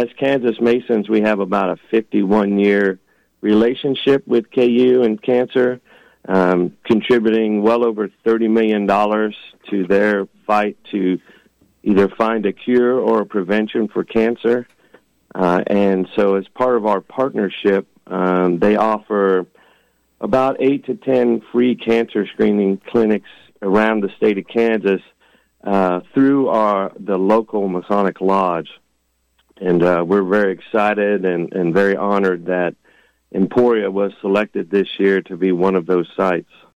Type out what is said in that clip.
as Kansas Masons, we have about a 51-year relationship with KU and cancer, contributing well over $30 million to their fight to either find a cure or a prevention for cancer. And so as part of our partnership, they offer about 8 to 10 free cancer screening clinics around the state of Kansas through the local Masonic Lodge. And we're very excited and very honored that Emporia was selected this year to be one of those sites.